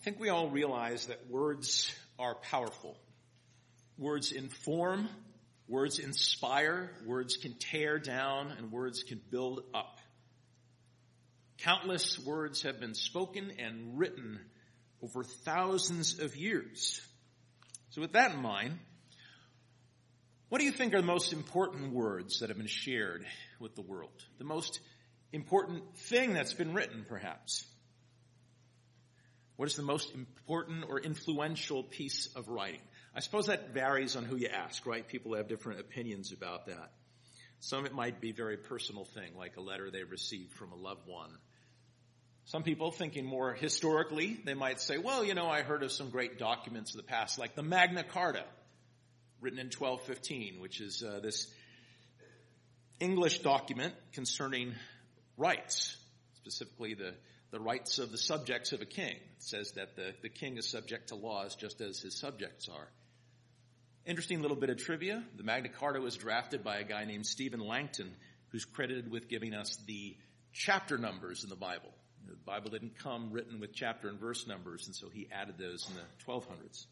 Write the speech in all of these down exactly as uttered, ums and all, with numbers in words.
think we all realize that words are powerful. Words inform, words inspire, words can tear down, and words can build up. Countless words have been spoken and written over thousands of years. So with that in mind, what do you think are the most important words that have been shared with the world? The most important thing that's been written, perhaps? What is the most important or influential piece of writing? I suppose that varies on who you ask, right? People have different opinions about that. Some it might be a very personal thing, like a letter they received from a loved one. Some people, thinking more historically, they might say, well, you know, I heard of some great documents of the past, like the Magna Carta, written in twelve fifteen, which is uh, this English document concerning rights, specifically the, the rights of the subjects of a king. It says that the, the king is subject to laws just as his subjects are. Interesting little bit of trivia. The Magna Carta was drafted by a guy named Stephen Langton, who's credited with giving us the chapter numbers in the Bible. The Bible didn't come written with chapter and verse numbers, and so he added those in the twelve hundreds.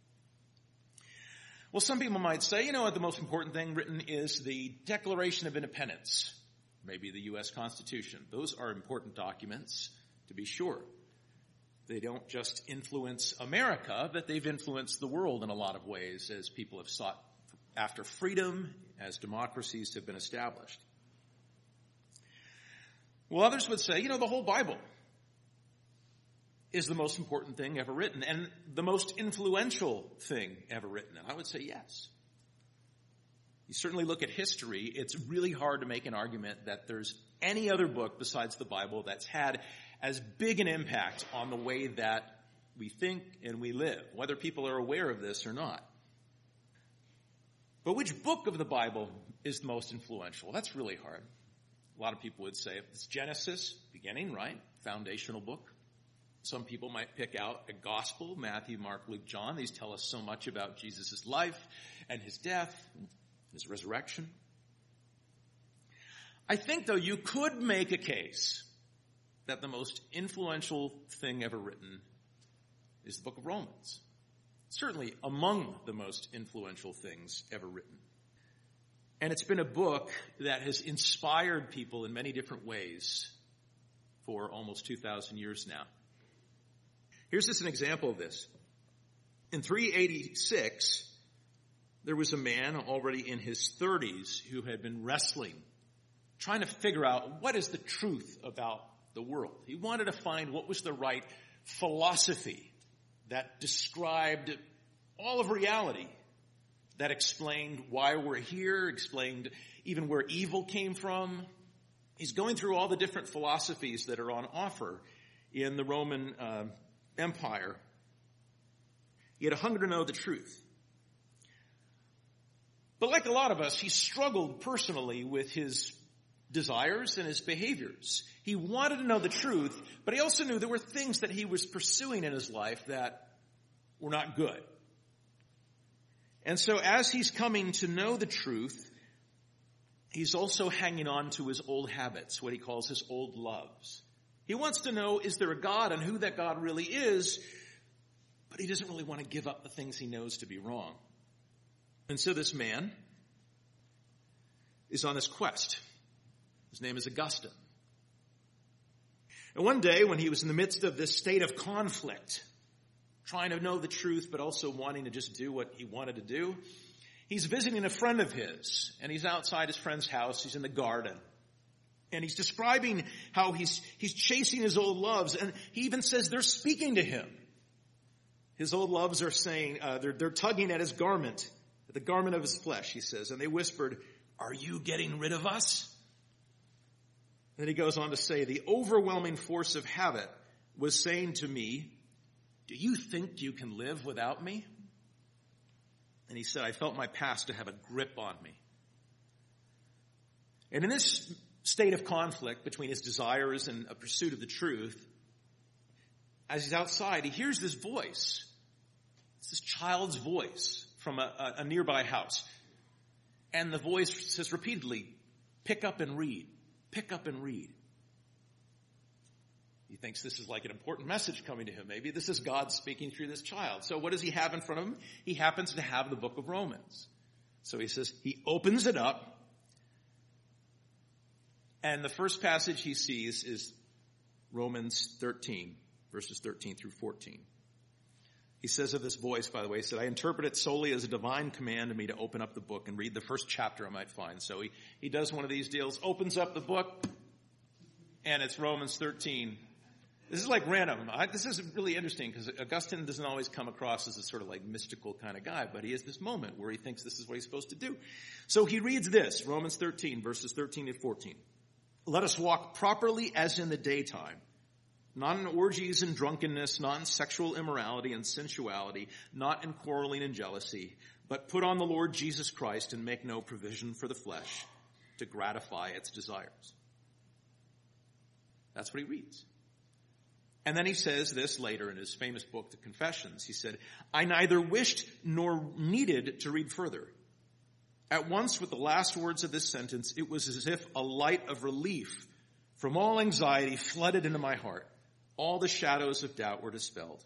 Well, some people might say, you know what, the most important thing written is the Declaration of Independence, maybe the U S Constitution. Those are important documents, to be sure. They don't just influence America, but they've influenced the world in a lot of ways as people have sought after freedom, as democracies have been established. Well, others would say, you know, the whole Bible is the most important thing ever written and the most influential thing ever written. And I would say yes. You certainly look at history, it's really hard to make an argument that there's any other book besides the Bible that's had as big an impact on the way that we think and we live, whether people are aware of this or not. But which book of the Bible is the most influential? That's really hard. A lot of people would say it's Genesis, beginning, right? Foundational book. Some people might pick out a gospel, Matthew, Mark, Luke, John. These tell us so much about Jesus' life and his death, his resurrection. I think, though, you could make a case that the most influential thing ever written is the book of Romans. Certainly among the most influential things ever written. And it's been a book that has inspired people in many different ways for almost two thousand years now. Here's just an example of this. In three eighty-six, there was a man already in his thirties who had been wrestling, trying to figure out what is the truth about the world. He wanted to find what was the right philosophy that described all of reality, that explained why we're here, explained even where evil came from. He's going through all the different philosophies that are on offer in the Roman uh, Empire. He had a hunger to know the truth. But like a lot of us, he struggled personally with his desires and his behaviors. He wanted to know the truth, but he also knew there were things that he was pursuing in his life that were not good. And so as he's coming to know the truth, he's also hanging on to his old habits, what he calls his old loves. He wants to know, is there a God and who that God really is, but he doesn't really want to give up the things he knows to be wrong. And so this man is on this quest. His name is Augustine. And one day when he was in the midst of this state of conflict, trying to know the truth, but also wanting to just do what he wanted to do, he's visiting a friend of his, and he's outside his friend's house. He's in the garden, and he's describing how he's he's chasing his old loves, and he even says they're speaking to him. His old loves are saying, uh, they're, they're tugging at his garment, at the garment of his flesh, he says, and they whispered, "Are you getting rid of us?" Then he goes on to say, the overwhelming force of habit was saying to me, "Do you think you can live without me?" And he said, "I felt my past to have a grip on me." And in this state of conflict between his desires and a pursuit of the truth, as he's outside, he hears this voice. It's this child's voice from a, a, a nearby house. And the voice says repeatedly, "Pick up and read. Pick up and read." He thinks this is like an important message coming to him. Maybe this is God speaking through this child. So what does he have in front of him? He happens to have the book of Romans. So he says, he opens it up, and the first passage he sees is Romans thirteen, verses thirteen through fourteen. He says of this voice, by the way, he said, I interpret it solely as a divine command to me to open up the book and read the first chapter I might find. So he, he does one of these deals, opens up the book, and it's Romans thirteen. This is like random. I, this is really interesting because Augustine doesn't always come across as a sort of like mystical kind of guy, but he has this moment where he thinks this is what he's supposed to do. So he reads this, Romans thirteen, verses thirteen to fourteen. Let us walk properly as in the daytime, not in orgies and drunkenness, not in sexual immorality and sensuality, not in quarreling and jealousy, but put on the Lord Jesus Christ and make no provision for the flesh to gratify its desires. That's what he reads. And then he says this later in his famous book, The Confessions. He said, I neither wished nor needed to read further. At once, with the last words of this sentence, it was as if a light of relief from all anxiety flooded into my heart. All the shadows of doubt were dispelled.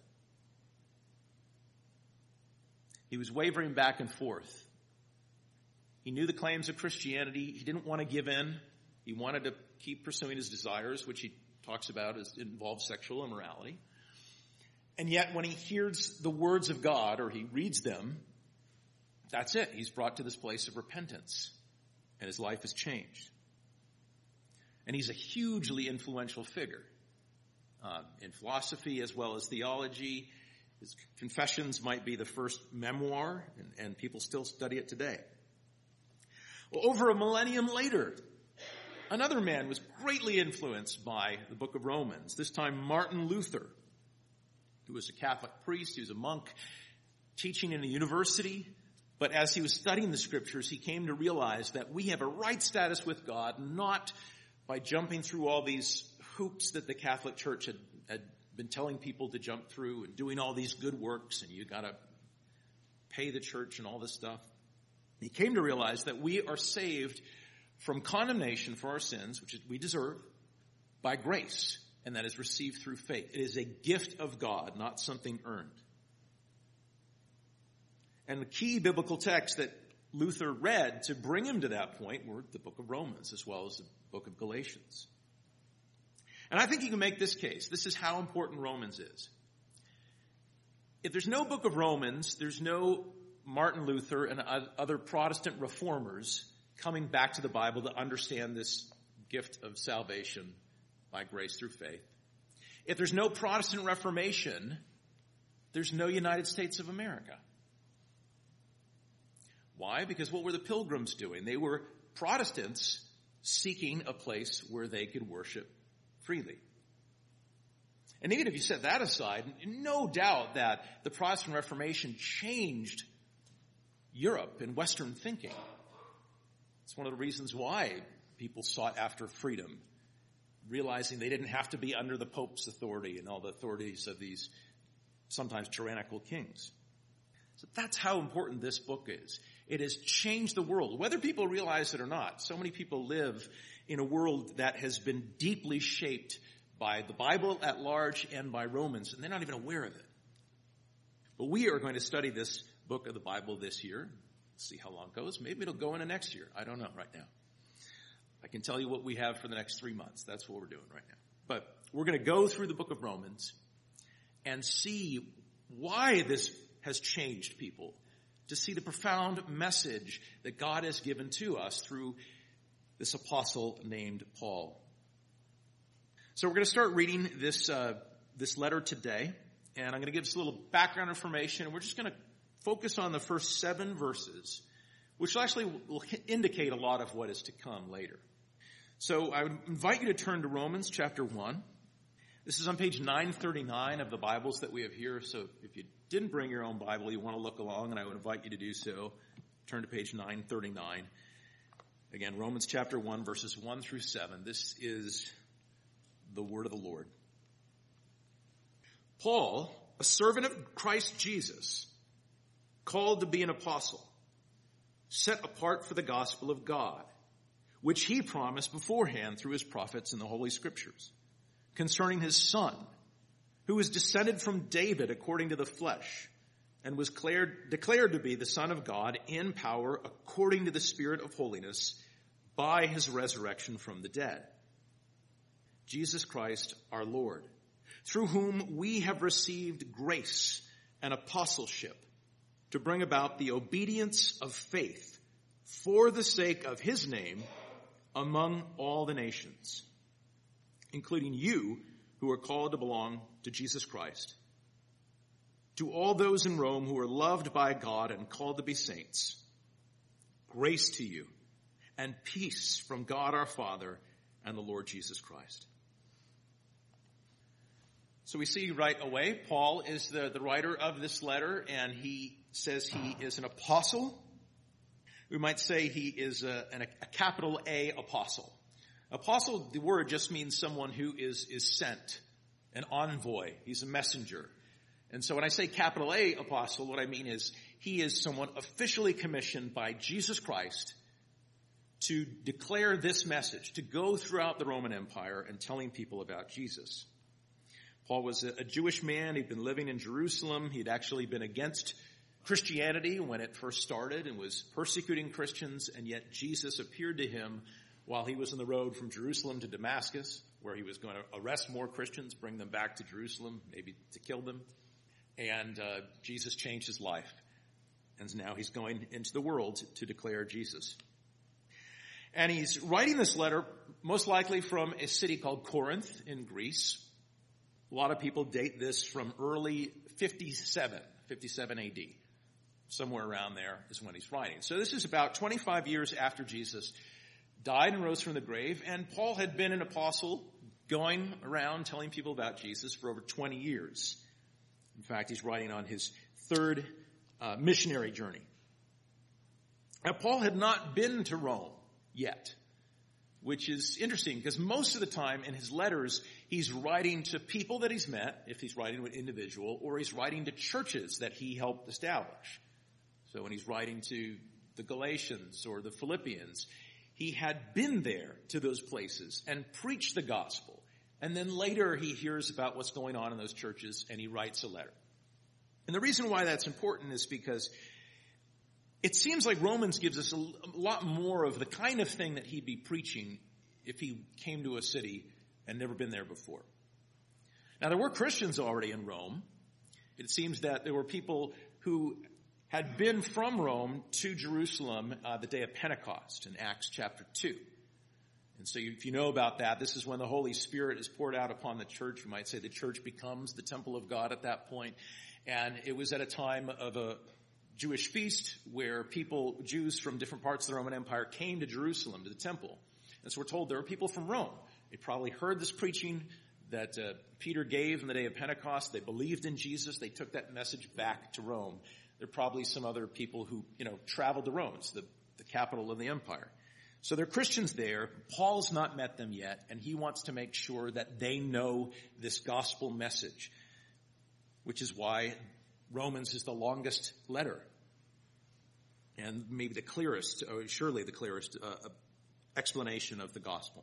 He was wavering back and forth. He knew the claims of Christianity. He didn't want to give in. He wanted to keep pursuing his desires, which he talks about as it involves sexual immorality. And yet when he hears the words of God or he reads them, that's it. He's brought to this place of repentance and his life has changed. And he's a hugely influential figure uh, in philosophy as well as theology. His Confessions might be the first memoir, and, and people still study it today. Well, over a millennium later, another man was greatly influenced by the book of Romans, this time Martin Luther, who was a Catholic priest. He was a monk teaching in a university. But as he was studying the scriptures, he came to realize that we have a right status with God, not by jumping through all these hoops that the Catholic Church had, had been telling people to jump through and doing all these good works, and you got to pay the church and all this stuff. He came to realize that we are saved from condemnation for our sins, which we deserve, by grace, and that is received through faith. It is a gift of God, not something earned. And the key biblical texts that Luther read to bring him to that point were the book of Romans as well as the book of Galatians. And I think you can make this case. This is how important Romans is. If there's no book of Romans, there's no Martin Luther and other Protestant reformers coming back to the Bible to understand this gift of salvation by grace through faith. If there's no Protestant Reformation, there's no United States of America. Why? Because what were the Pilgrims doing? They were Protestants seeking a place where they could worship freely. And even if you set that aside, no doubt that the Protestant Reformation changed Europe and Western thinking. It's one of the reasons why people sought after freedom, realizing they didn't have to be under the Pope's authority and all the authorities of these sometimes tyrannical kings. So that's how important this book is. It has changed the world, whether people realize it or not. So many people live in a world that has been deeply shaped by the Bible at large and by Romans, and they're not even aware of it. But we are going to study this book of the Bible this year. See how long it goes. Maybe it'll go into next year. I don't know right now. I can tell you what we have for the next three months. That's what we're doing right now. But we're going to go through the book of Romans and see why this has changed people, to see the profound message that God has given to us through this apostle named Paul. So we're going to start reading this uh, this letter today, and I'm going to give us a little background information, and we're just going to focus on the first seven verses, which actually will indicate a lot of what is to come later. So I would invite you to turn to Romans chapter one. This is on page nine thirty-nine of the Bibles that we have here, so if you didn't bring your own Bible, you want to look along, and I would invite you to do so. Turn to page nine thirty-nine. Again, Romans chapter one, verses one through seven. This is the word of the Lord. Paul, a servant of Christ Jesus, called to be an apostle, set apart for the gospel of God, which he promised beforehand through his prophets in the Holy Scriptures, concerning his Son, who was descended from David according to the flesh, and was declared, declared to be the Son of God in power according to the Spirit of holiness by his resurrection from the dead. Jesus Christ our Lord, through whom we have received grace and apostleship to bring about the obedience of faith for the sake of his name among all the nations, including you who are called to belong to Jesus Christ. To all those in Rome who are loved by God and called to be saints, grace to you and peace from God our Father and the Lord Jesus Christ. So we see right away, Paul is the, the writer of this letter, and he says he is an apostle. We might say he is a, an, a capital A apostle. Apostle, the word just means someone who is, is sent, an envoy. He's a messenger. And so when I say capital A apostle, what I mean is he is someone officially commissioned by Jesus Christ to declare this message, to go throughout the Roman Empire and telling people about Jesus. Paul was a Jewish man. He'd been living in Jerusalem. He'd actually been against Christianity when it first started and was persecuting Christians, and yet Jesus appeared to him while he was on the road from Jerusalem to Damascus, where he was going to arrest more Christians, bring them back to Jerusalem, maybe to kill them. And uh, Jesus changed his life. And now he's going into the world to declare Jesus. And he's writing this letter most likely from a city called Corinth in Greece. A lot of people date this from early fifty-seven, fifty-seven A D. Somewhere around there is when he's writing. So this is about twenty-five years after Jesus died and rose from the grave. And Paul had been an apostle going around telling people about Jesus for over twenty years. In fact, he's writing on his third uh, missionary journey. Now, Paul had not been to Rome yet, which is interesting because most of the time in his letters, he's writing to people that he's met, if he's writing to an individual, or he's writing to churches that he helped establish. So when he's writing to the Galatians or the Philippians, he had been there to those places and preached the gospel. And then later he hears about what's going on in those churches and he writes a letter. And the reason why that's important is because it seems like Romans gives us a lot more of the kind of thing that he'd be preaching if he came to a city and never been there before. Now, there were Christians already in Rome. It seems that there were people who had been from Rome to Jerusalem uh, the day of Pentecost in Acts chapter two. And so if you know about that, this is when the Holy Spirit is poured out upon the church. You might say the church becomes the temple of God at that point. And it was at a time of a Jewish feast where people, Jews from different parts of the Roman Empire came to Jerusalem, to the temple. And so we're told there were people from Rome. They probably heard this preaching that uh, Peter gave on the day of Pentecost. They believed in Jesus. They took that message back to Rome. There are probably some other people who, you know, traveled to Rome. It's the, the capital of the empire. So there are Christians there. Paul's not met them yet, and he wants to make sure that they know this gospel message, which is why Romans is the longest letter and maybe the clearest, or surely the clearest uh, explanation of the gospel.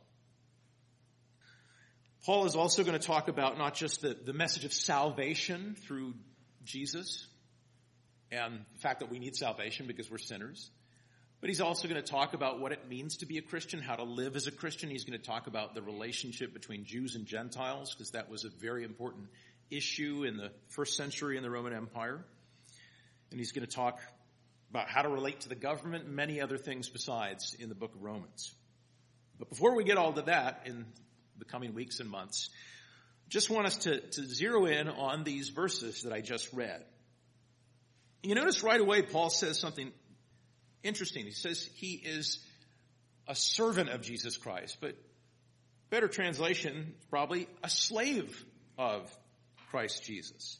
Paul is also going to talk about not just the, the message of salvation through Jesus and the fact that we need salvation because we're sinners, but he's also going to talk about what it means to be a Christian, how to live as a Christian. He's going to talk about the relationship between Jews and Gentiles, because that was a very important issue in the first century in the Roman Empire. And he's going to talk about how to relate to the government and many other things besides in the book of Romans. But before we get all to that in the coming weeks and months, just want us to, to zero in on these verses that I just read. You notice right away Paul says something interesting. He says he is a servant of Jesus Christ, but better translation is probably a slave of Christ Jesus.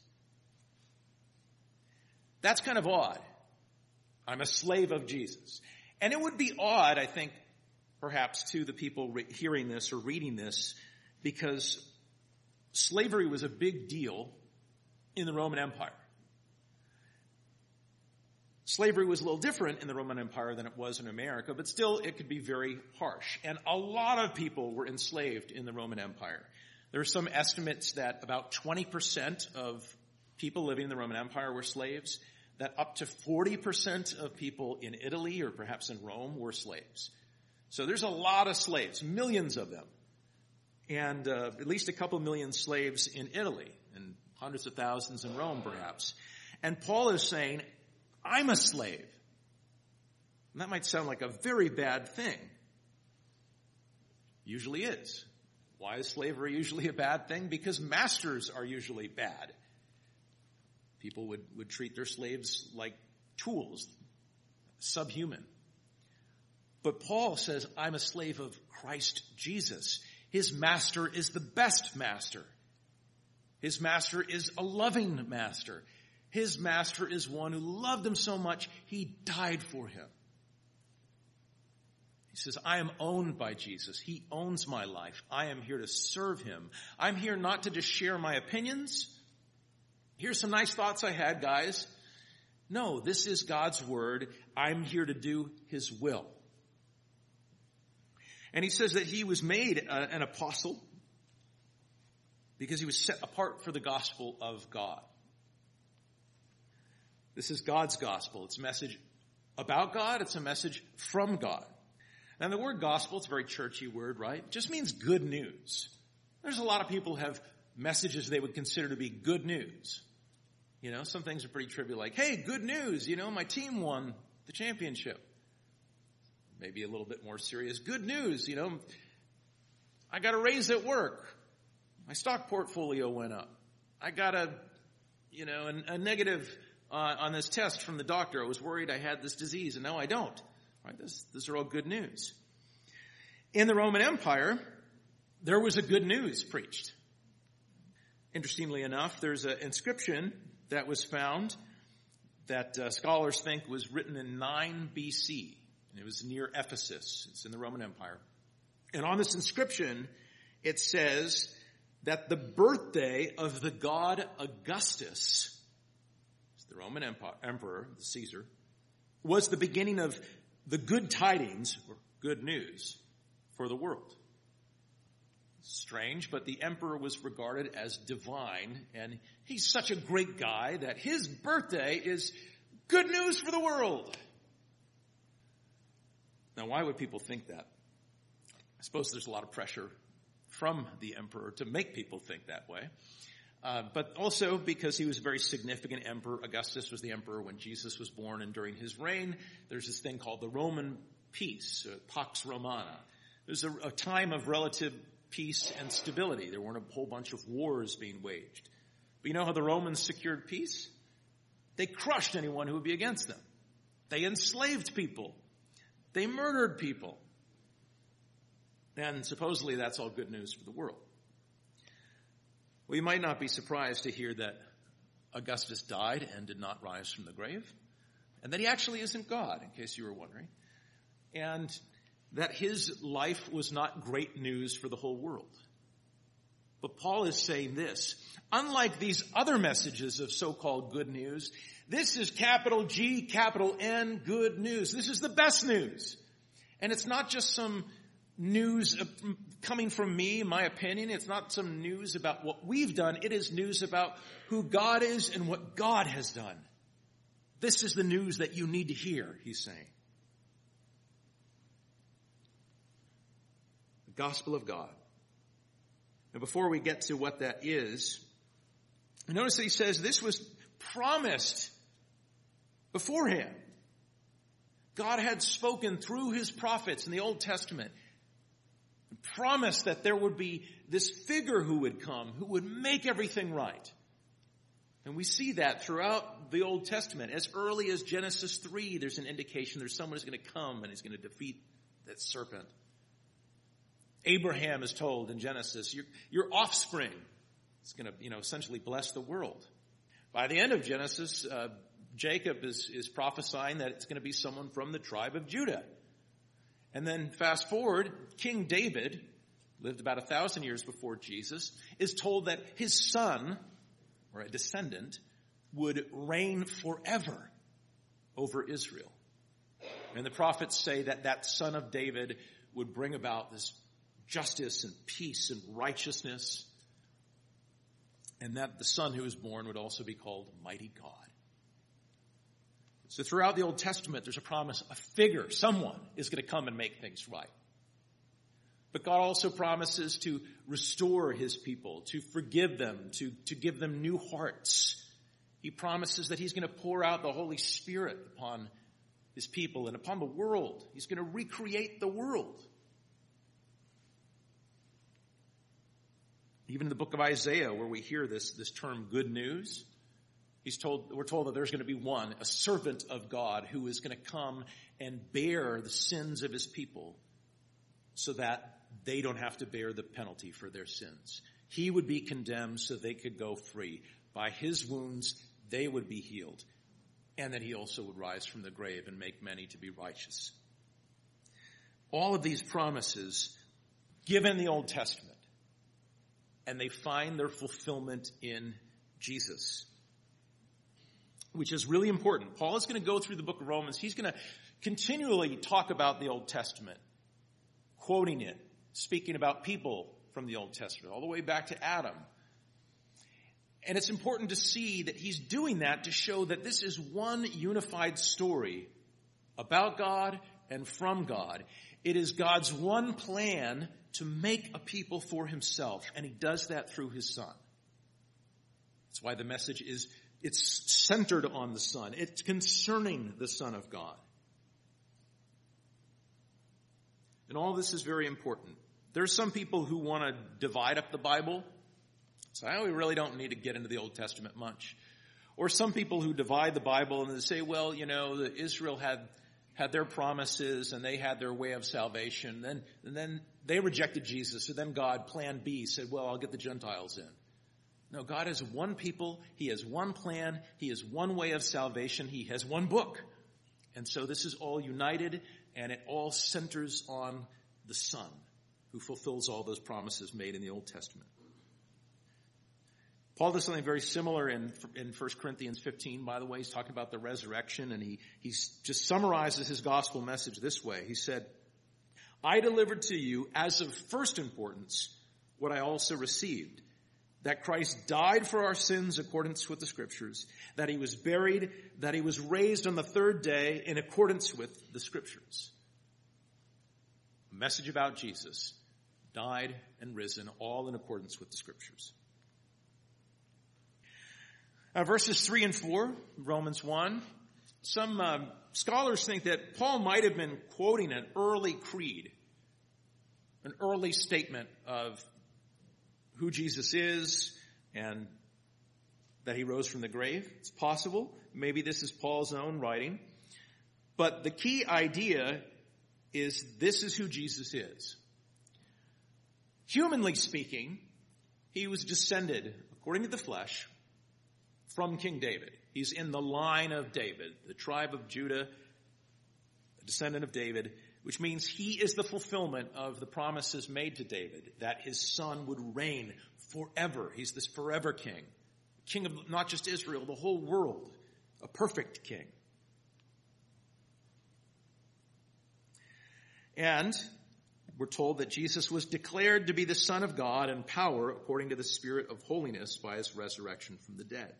That's kind of odd. I'm a slave of Jesus. And it would be odd, I think, perhaps to the people re- hearing this or reading this, because slavery was a big deal in the Roman Empire. Slavery was a little different in the Roman Empire than it was in America, but still it could be very harsh. And a lot of people were enslaved in the Roman Empire. There are some estimates that about twenty percent of people living in the Roman Empire were slaves, that up to forty percent of people in Italy or perhaps in Rome were slaves. So there's a lot of slaves, millions of them. And uh, at least a couple million slaves in Italy, and hundreds of thousands in Rome perhaps. And Paul is saying, I'm a slave. And that might sound like a very bad thing. Usually is. Why is slavery usually a bad thing? Because masters are usually bad. People would, would treat their slaves like tools, subhuman. But Paul says, I'm a slave of Christ Jesus. His master is the best master. His master is a loving master. His master is one who loved him so much, he died for him. He says, I am owned by Jesus. He owns my life. I am here to serve him. I'm here not to just share my opinions. Here's some nice thoughts I had, guys. No, this is God's word. I'm here to do his will. And he says that he was made uh, an apostle because he was set apart for the gospel of God. This is God's gospel. It's a message about God. It's a message from God. Now, the word gospel, it's a very churchy word, right? It just means good news. There's a lot of people who have messages they would consider to be good news. You know, some things are pretty trivial, like, hey, good news, you know, my team won the championship. Maybe a little bit more serious. Good news, you know, I got a raise at work. My stock portfolio went up. I got a, you know, a, a negative uh, on this test from the doctor. I was worried I had this disease, and now I don't. Right? This, these are all good news. In the Roman Empire, there was a good news preached. Interestingly enough, there's an inscription that was found that uh, scholars think was written in nine B C. And it was near Ephesus. It's in the Roman Empire. And on this inscription, it says that the birthday of the god Augustus, the Roman Empire, emperor, the Caesar, was the beginning of the good tidings, or good news, for the world. Strange, but the emperor was regarded as divine, and he's such a great guy that his birthday is good news for the world. Now, why would people think that? I suppose there's a lot of pressure from the emperor to make people think that way. Uh, but also because he was a very significant emperor. Augustus was the emperor when Jesus was born, and during his reign, there's this thing called the Roman peace, uh, Pax Romana. There's a, a time of relative peace and stability. There weren't a whole bunch of wars being waged. But you know how the Romans secured peace? They crushed anyone who would be against them. They enslaved people. They murdered people. And supposedly that's all good news for the world. Well, you might not be surprised to hear that Augustus died and did not rise from the grave, and that he actually isn't God, in case you were wondering, and that his life was not great news for the whole world. But Paul is saying this: unlike these other messages of so-called good news, this is capital G, capital N, good news. This is the best news. And it's not just some news coming from me, my opinion. It's not some news about what we've done. It is news about who God is and what God has done. This is the news that you need to hear, he's saying. The gospel of God. And before we get to what that is, notice that he says this was promised beforehand. God had spoken through his prophets in the Old Testament, promised that there would be this figure who would come, who would make everything right. And we see that throughout the Old Testament. As early as Genesis three, there's an indication there's someone who's going to come and he's going to defeat that serpent. Abraham is told in Genesis, your, your offspring is going to, you know, essentially bless the world. By the end of Genesis, uh, Jacob is, is prophesying that it's going to be someone from the tribe of Judah. And then fast forward, King David, lived about a thousand years before Jesus, is told that his son, or a descendant, would reign forever over Israel. And the prophets say that that son of David would bring about this justice and peace and righteousness and that the Son who was born would also be called Mighty God. So throughout the Old Testament, there's a promise, a figure, someone is going to come and make things right. But God also promises to restore his people, to forgive them, to, to give them new hearts. He promises that he's going to pour out the Holy Spirit upon his people and upon the world. He's going to recreate the world. Even in the book of Isaiah, where we hear this, this term good news, he's told, we're told that there's going to be one, a servant of God, who is going to come and bear the sins of his people so that they don't have to bear the penalty for their sins. He would be condemned so they could go free. By his wounds, they would be healed. And that he also would rise from the grave and make many to be righteous. All of these promises given in the Old Testament, and they find their fulfillment in Jesus, which is really important. Paul is going to go through the book of Romans. He's going to continually talk about the Old Testament, quoting it, speaking about people from the Old Testament, all the way back to Adam. And it's important to see that he's doing that to show that this is one unified story about God and from God. It is God's one plan to make a people for himself, and he does that through his Son. That's why the message is, it's centered on the Son. It's concerning the Son of God. And all this is very important. There's some people who want to divide up the Bible. So oh, we really don't need to get into the Old Testament much. Or some people who divide the Bible and they say, well, you know, the Israel had had their promises and they had their way of salvation. Then, and then they rejected Jesus. So then God, plan B, said, well, I'll get the Gentiles in. No, God has one people. He has one plan. He has one way of salvation. He has one book. And so this is all united, and it all centers on the Son who fulfills all those promises made in the Old Testament. Paul does something very similar in, in First Corinthians fifteen, by the way. He's talking about the resurrection, and he, he just summarizes his gospel message this way. He said, I delivered to you as of first importance what I also received, that Christ died for our sins accordance with the Scriptures, that he was buried, that he was raised on the third day in accordance with the Scriptures. A message about Jesus, died and risen, all in accordance with the Scriptures. Uh, verses three and four, Romans one. Some uh, scholars think that Paul might have been quoting an early creed, an early statement of who Jesus is and that he rose from the grave. It's possible. Maybe this is Paul's own writing. But the key idea is this is who Jesus is. Humanly speaking, he was descended, according to the flesh, from King David. He's in the line of David, the tribe of Judah, a descendant of David, which means he is the fulfillment of the promises made to David, that his son would reign forever. He's this forever king, king of not just Israel, the whole world, a perfect king. And we're told that Jesus was declared to be the Son of God in power according to the Spirit of holiness by his resurrection from the dead.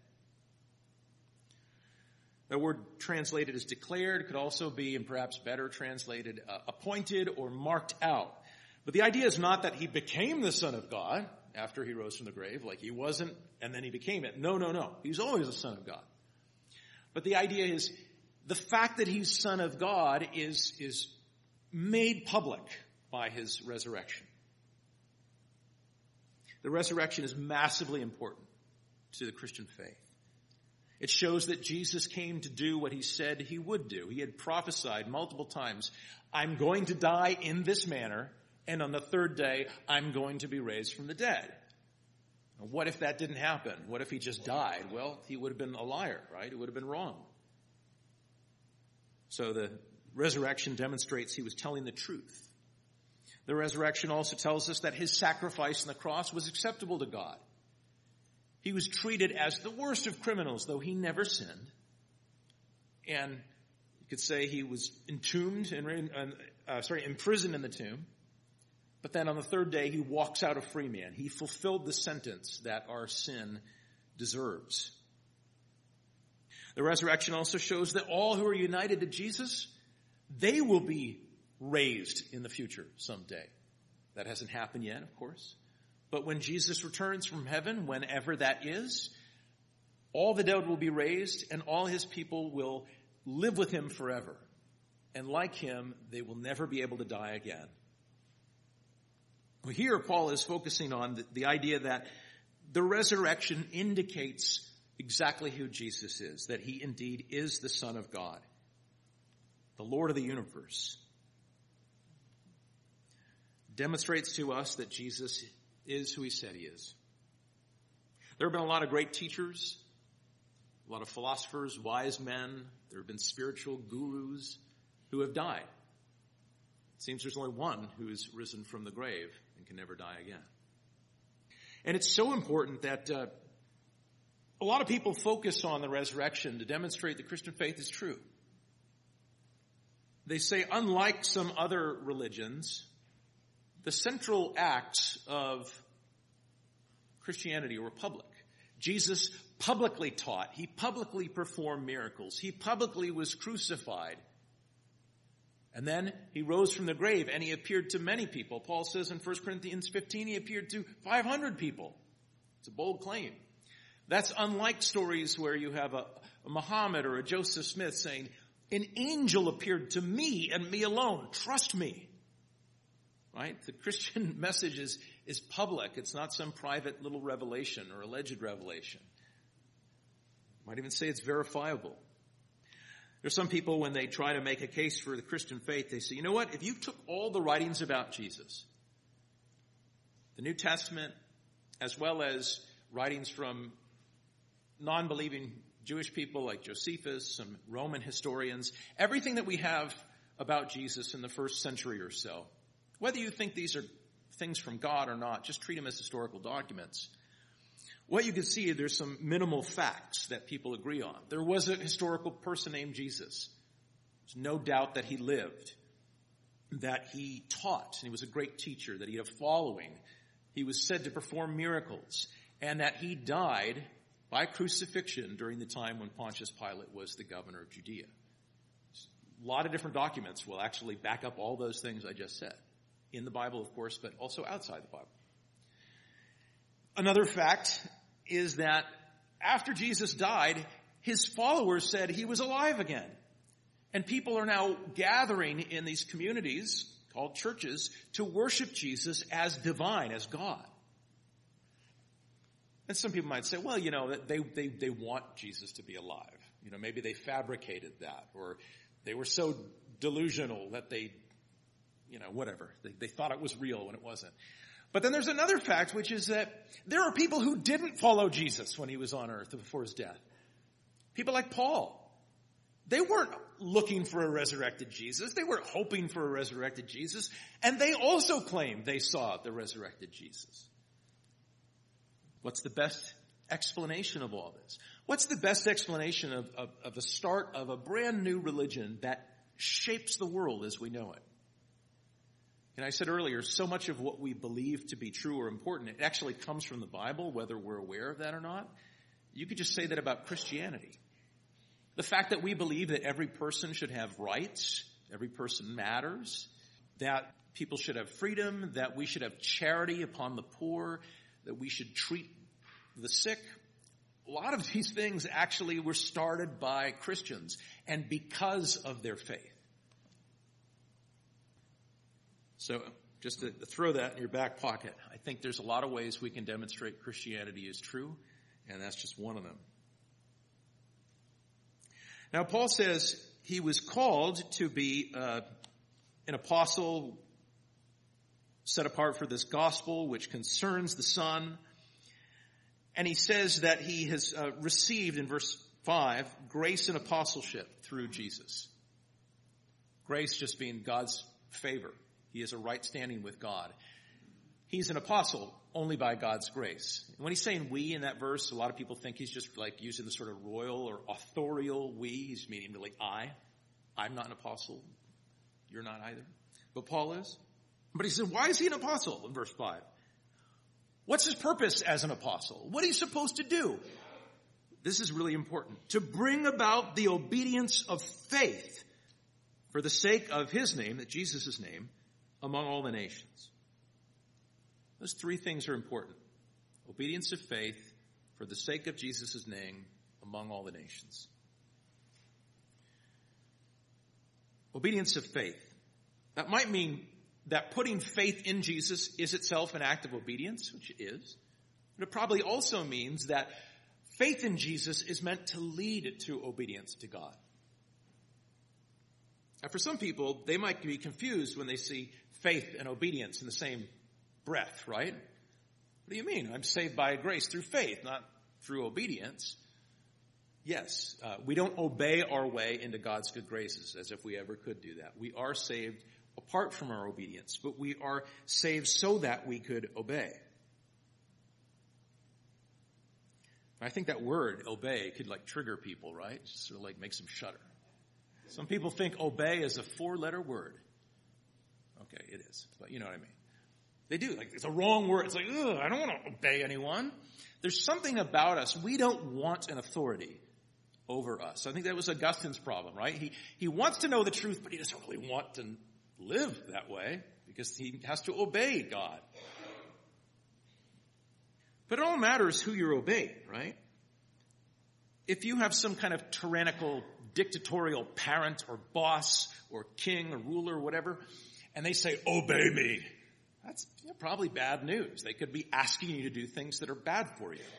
The word translated as declared could also be, and perhaps better translated, uh, appointed or marked out. But the idea is not that he became the Son of God after he rose from the grave, like he wasn't, and then he became it. No, no, no. He's always the Son of God. But the idea is the fact that he's Son of God is, is made public by his resurrection. The resurrection is massively important to the Christian faith. It shows that Jesus came to do what he said he would do. He had prophesied multiple times, I'm going to die in this manner, and on the third day, I'm going to be raised from the dead. What if that didn't happen? What if he just died? Well, he would have been a liar, right? It would have been wrong. So the resurrection demonstrates he was telling the truth. The resurrection also tells us that his sacrifice on the cross was acceptable to God. He was treated as the worst of criminals, though he never sinned. And you could say he was entombed and uh, sorry, imprisoned in the tomb. But then on the third day, he walks out a free man. He fulfilled the sentence that our sin deserves. The resurrection also shows that all who are united to Jesus, they will be raised in the future someday. That hasn't happened yet, of course. But when Jesus returns from heaven, whenever that is, all the dead will be raised and all his people will live with him forever. And like him, they will never be able to die again. Well, here Paul is focusing on the, the idea that the resurrection indicates exactly who Jesus is, that he indeed is the Son of God, the Lord of the universe. Demonstrates to us that Jesus is who he said he is. There have been a lot of great teachers, a lot of philosophers, wise men. There have been spiritual gurus who have died. It seems there's only one who is risen from the grave and can never die again. And it's so important that uh, a lot of people focus on the resurrection to demonstrate the Christian faith is true. They say, unlike some other religions, the central acts of Christianity were public. Jesus publicly taught. He publicly performed miracles. He publicly was crucified. And then he rose from the grave and he appeared to many people. Paul says in First Corinthians fifteen, he appeared to five hundred people. It's a bold claim. That's unlike stories where you have a, a Muhammad or a Joseph Smith saying, an angel appeared to me and me alone. Trust me. Right? The Christian message is, is public. It's not some private little revelation or alleged revelation. Might even say it's verifiable. There's some people, when they try to make a case for the Christian faith, they say, you know what? If you took all the writings about Jesus, the New Testament, as well as writings from non-believing Jewish people like Josephus, some Roman historians, everything that we have about Jesus in the first century or so, whether you think these are things from God or not, just treat them as historical documents. What you can see, there's some minimal facts that people agree on. There was a historical person named Jesus. There's no doubt that he lived, that he taught, and he was a great teacher, that he had a following. He was said to perform miracles, and that he died by crucifixion during the time when Pontius Pilate was the governor of Judea. A lot of different documents will actually back up all those things I just said. In the Bible, of course, but also outside the Bible. Another fact is that after Jesus died, his followers said he was alive again. And people are now gathering in these communities called churches to worship Jesus as divine, as God. And some people might say, well, you know, they, they, they want Jesus to be alive. You know, maybe they fabricated that, or they were so delusional that they, you know, whatever. They, they thought it was real when it wasn't. But then there's another fact, which is that there are people who didn't follow Jesus when he was on earth before his death. People like Paul. They weren't looking for a resurrected Jesus. They weren't hoping for a resurrected Jesus. And they also claimed they saw the resurrected Jesus. What's the best explanation of all this? What's the best explanation of, of, of the start of a brand new religion that shapes the world as we know it? And I said earlier, so much of what we believe to be true or important, it actually comes from the Bible, whether we're aware of that or not. You could just say that about Christianity. The fact that we believe that every person should have rights, every person matters, that people should have freedom, that we should have charity upon the poor, that we should treat the sick. A lot of these things actually were started by Christians and because of their faith. So just to throw that in your back pocket, I think there's a lot of ways we can demonstrate Christianity is true, and that's just one of them. Now, Paul says he was called to be uh, an apostle set apart for this gospel, which concerns the Son. And he says that he has uh, received, in verse five, grace and apostleship through Jesus. Grace just being God's favor. He has a right standing with God. He's an apostle only by God's grace. And when he's saying we in that verse, a lot of people think he's just like using the sort of royal or authorial we. He's meaning really I. I'm not an apostle. You're not either. But Paul is. But he said, why is he an apostle in verse five? What's his purpose as an apostle? What are you supposed to do? This is really important. To bring about the obedience of faith for the sake of his name, that Jesus' name, among all the nations. Those three things are important. Obedience of faith for the sake of Jesus' name among all the nations. Obedience of faith. That might mean that putting faith in Jesus is itself an act of obedience, which it is. But it probably also means that faith in Jesus is meant to lead to obedience to God. Now, for some people, they might be confused when they see faith and obedience in the same breath, right? What do you mean? I'm saved by grace through faith, not through obedience. Yes, uh, we don't obey our way into God's good graces as if we ever could do that. We are saved apart from our obedience, but we are saved so that we could obey. I think that word, obey, could like trigger people, right? Just sort of like makes them shudder. Some people think obey is a four-letter word. Okay, it is, but you know what I mean. They do. Like, it's a wrong word. It's like, ugh, I don't want to obey anyone. There's something about us. We don't want an authority over us. I think that was Augustine's problem, right? He, he wants to know the truth, but he doesn't really want to live that way because he has to obey God. But it all matters who you're obeying, right? If you have some kind of tyrannical, dictatorial parent or boss or king or ruler or whatever, and they say, obey me, that's you know, probably bad news. They could be asking you to do things that are bad for you.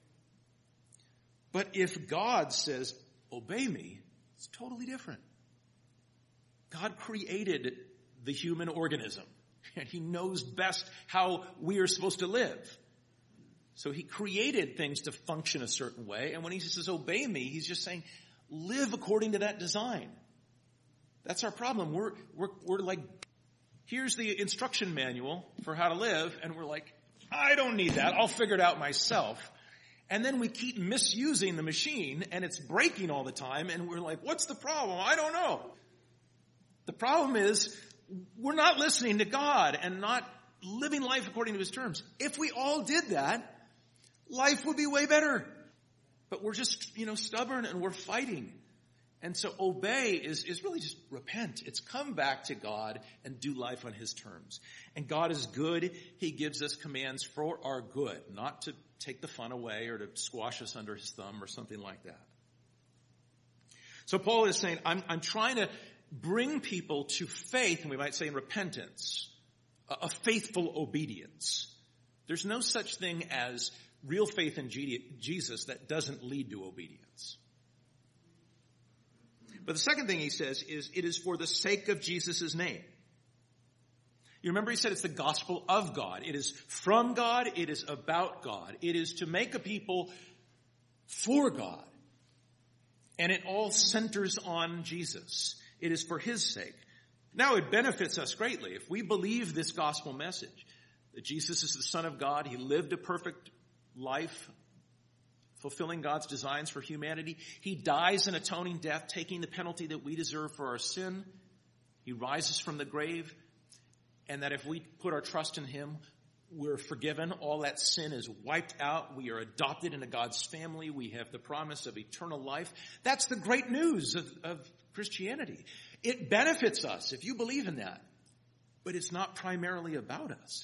But if God says, obey me, it's totally different. God created the human organism, and he knows best how we are supposed to live. So he created things to function a certain way, and when he says, obey me, he's just saying, live according to that design. That's our problem. We're, we're, we're like, here's the instruction manual for how to live, and we're like, I don't need that. I'll figure it out myself. And then we keep misusing the machine, and it's breaking all the time, and we're like, what's the problem? I don't know. The problem is we're not listening to God and not living life according to his terms. If we all did that, life would be way better. But we're just, you know, stubborn and we're fighting. And so obey is, is really just repent. It's come back to God and do life on his terms. And God is good. He gives us commands for our good, not to take the fun away or to squash us under his thumb or something like that. So Paul is saying, I'm, I'm trying to bring people to faith, and we might say in repentance, a, a faithful obedience. There's no such thing as real faith in Jesus that doesn't lead to obedience. But the second thing he says is, it is for the sake of Jesus' name. You remember he said it's the gospel of God. It is from God. It is about God. It is to make a people for God. And it all centers on Jesus. It is for his sake. Now it benefits us greatly if we believe this gospel message, that Jesus is the Son of God. He lived a perfect life, fulfilling God's designs for humanity. He dies an atoning death, taking the penalty that we deserve for our sin. He rises from the grave. And that if we put our trust in him, we're forgiven. All that sin is wiped out. We are adopted into God's family. We have the promise of eternal life. That's the great news of, of Christianity. It benefits us if you believe in that. But it's not primarily about us.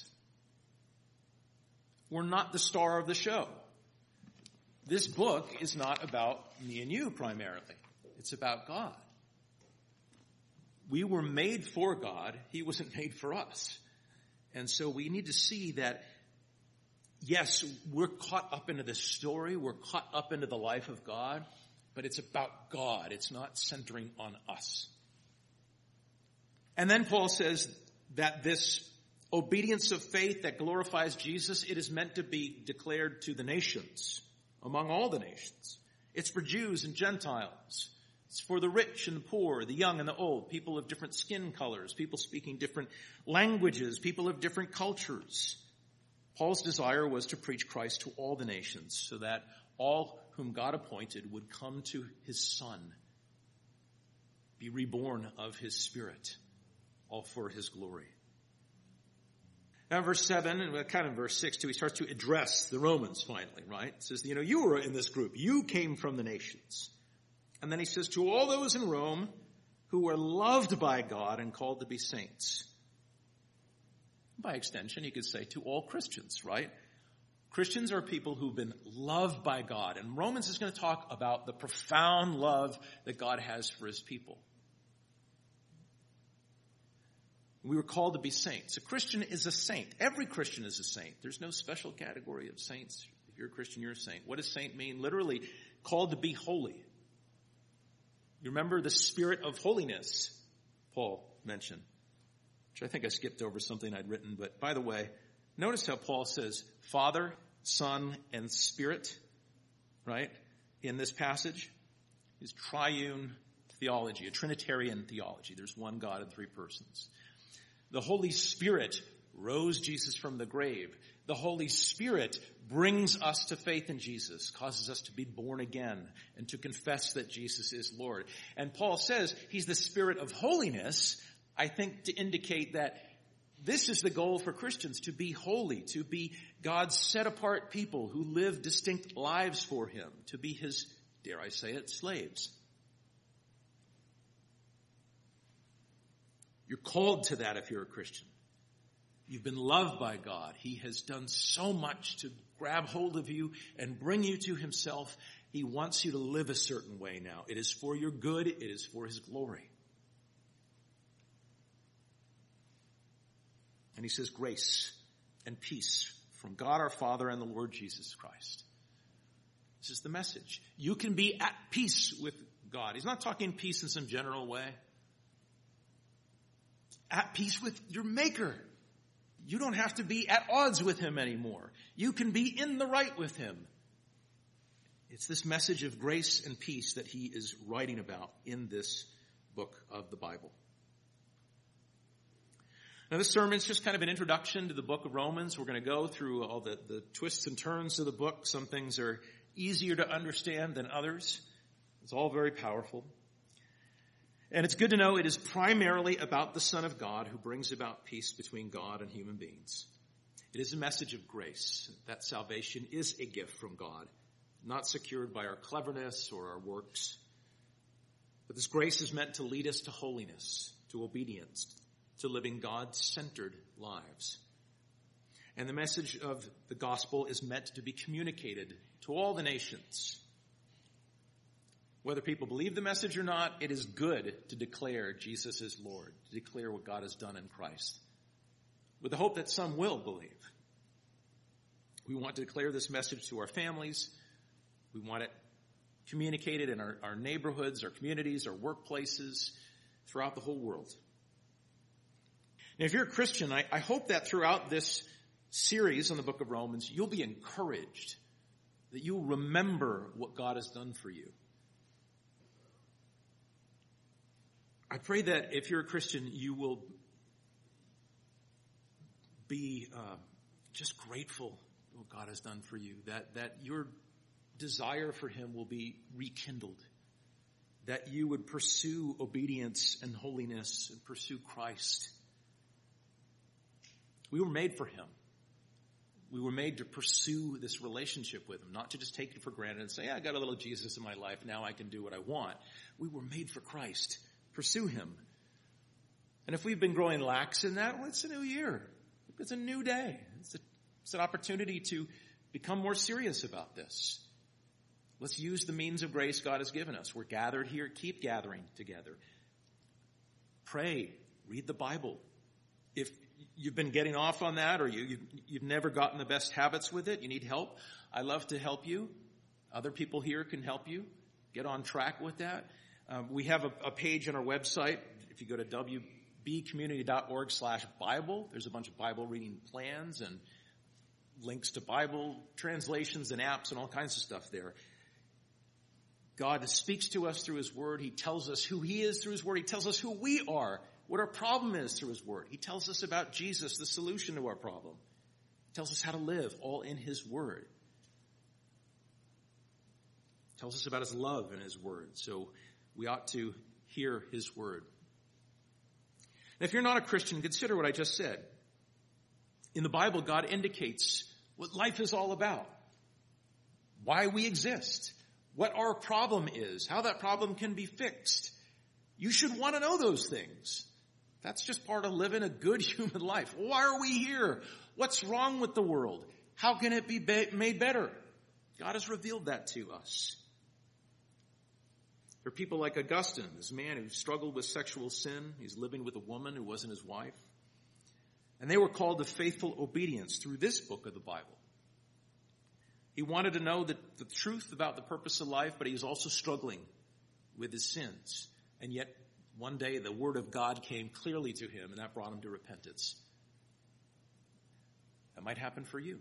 We're not the star of the show. This book is not about me and you primarily. It's about God. We were made for God. He wasn't made for us. And so we need to see that, yes, we're caught up into this story. We're caught up into the life of God. But it's about God. It's not centering on us. And then Paul says that this obedience of faith that glorifies Jesus, it is meant to be declared to the nations, among all the nations. It's for Jews and Gentiles. It's for the rich and the poor, the young and the old, people of different skin colors, people speaking different languages, people of different cultures. Paul's desire was to preach Christ to all the nations so that all whom God appointed would come to his Son, be reborn of his Spirit, all for his glory. Now, verse seven, and kind of verse six too, he starts to address the Romans finally, right? He says, you know, you were in this group. You came from the nations. And then he says, to all those in Rome who are loved by God and called to be saints. By extension, you could say to all Christians, right? Christians are people who've been loved by God. And Romans is going to talk about the profound love that God has for his people. We were called to be saints. A Christian is a saint. Every Christian is a saint. There's no special category of saints. If you're a Christian, you're a saint. What does saint mean? Literally, called to be holy. You remember the spirit of holiness, Paul mentioned, which I think I skipped over something I'd written. But by the way, notice how Paul says Father, Son, and Spirit, right, in this passage. Is triune theology, a Trinitarian theology. There's one God in three persons. The Holy Spirit rose Jesus from the grave. The Holy Spirit brings us to faith in Jesus, causes us to be born again and to confess that Jesus is Lord. And Paul says he's the Spirit of holiness, I think to indicate that this is the goal for Christians, to be holy, to be God's set-apart people who live distinct lives for him, to be his, dare I say it, slaves. You're called to that if you're a Christian. You've been loved by God. He has done so much to grab hold of you and bring you to himself. He wants you to live a certain way now. It is for your good. It is for his glory. And he says grace and peace from God our Father and the Lord Jesus Christ. This is the message. You can be at peace with God. He's not talking peace in some general way. At peace with your Maker. You don't have to be at odds with him anymore. You can be in the right with him. It's this message of grace and peace that he is writing about in this book of the Bible. Now, this sermon is just kind of an introduction to the book of Romans. We're going to go through all the, the twists and turns of the book. Some things are easier to understand than others. It's all very powerful. And it's good to know it is primarily about the Son of God who brings about peace between God and human beings. It is a message of grace, that salvation is a gift from God, not secured by our cleverness or our works. But this grace is meant to lead us to holiness, to obedience, to living God-centered lives. And the message of the gospel is meant to be communicated to all the nations. Whether people believe the message or not, it is good to declare Jesus is Lord, to declare what God has done in Christ, with the hope that some will believe. We want to declare this message to our families. We want it communicated in our, our neighborhoods, our communities, our workplaces, throughout the whole world. Now, if you're a Christian, I, I hope that throughout this series on the book of Romans, you'll be encouraged, that you'll remember what God has done for you. I pray that if you're a Christian, you will be uh, just grateful for what God has done for you, that, that your desire for him will be rekindled, that you would pursue obedience and holiness and pursue Christ. We were made for him. We were made to pursue this relationship with him, not to just take it for granted and say, yeah, I got a little Jesus in my life, now I can do what I want. We were made for Christ. Pursue him. And if we've been growing lax in that, well, it's a new year. It's a new day. It's, a, it's an opportunity to become more serious about this. Let's use the means of grace God has given us. We're gathered here. Keep gathering together. Pray. Read the Bible. If you've been getting off on that or you, you've, you've never gotten the best habits with it, you need help, I love to help you. Other people here can help you get on track with that. Um, we have a, a page on our website. If you go to w b community dot org slash Bible, there's a bunch of Bible reading plans and links to Bible translations and apps and all kinds of stuff there. God speaks to us through his word. He tells us who he is through his word. He tells us who we are, what our problem is through his word. He tells us about Jesus, the solution to our problem. He tells us how to live, all in his word. He tells us about his love in his word. So we ought to hear his word. And if you're not a Christian, consider what I just said. In the Bible, God indicates what life is all about, why we exist, what our problem is, how that problem can be fixed. You should want to know those things. That's just part of living a good human life. Why are we here? What's wrong with the world? How can it be made better? God has revealed that to us. There are people like Augustine, this man who struggled with sexual sin. He's living with a woman who wasn't his wife. And they were called to faithful obedience through this book of the Bible. He wanted to know the, the truth about the purpose of life, but he was also struggling with his sins. And yet, one day, the word of God came clearly to him, and that brought him to repentance. That might happen for you.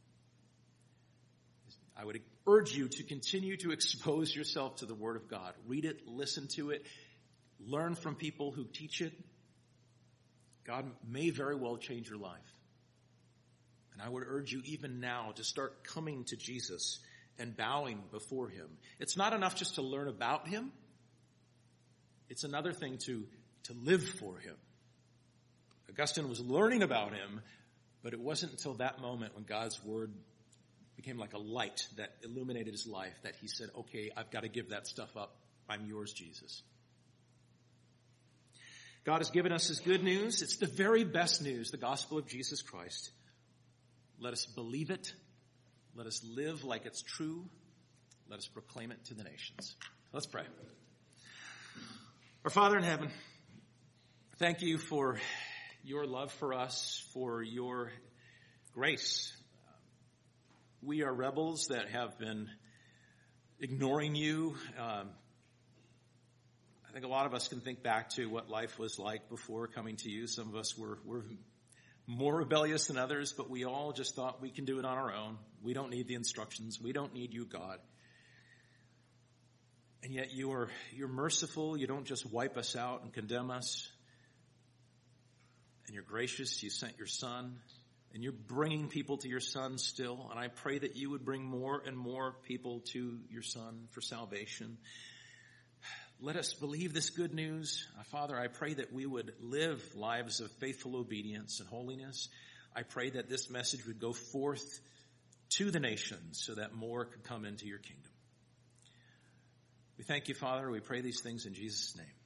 I would urge you to continue to expose yourself to the Word of God. Read it, listen to it, learn from people who teach it. God may very well change your life. And I would urge you even now to start coming to Jesus and bowing before him. It's not enough just to learn about him. It's another thing to, to live for him. Augustine was learning about him, but it wasn't until that moment when God's Word became like a light that illuminated his life that he said, okay, I've got to give that stuff up. I'm yours, Jesus. God has given us his good news. It's the very best news, the gospel of Jesus Christ. Let us believe it. Let us live like it's true. Let us proclaim it to the nations. Let's pray. Our Father in heaven, thank you for your love for us, for your grace. We are rebels that have been ignoring you. Um, I think a lot of us can think back to what life was like before coming to you. Some of us were, were more rebellious than others, but we all just thought we can do it on our own. We don't need the instructions. We don't need you, God. And yet you are, you're merciful. You don't just wipe us out and condemn us. And you're gracious. You sent your Son. And you're bringing people to your Son still. And I pray that you would bring more and more people to your Son for salvation. Let us believe this good news. Father, I pray that we would live lives of faithful obedience and holiness. I pray that this message would go forth to the nations so that more could come into your kingdom. We thank you, Father. We pray these things in Jesus' name.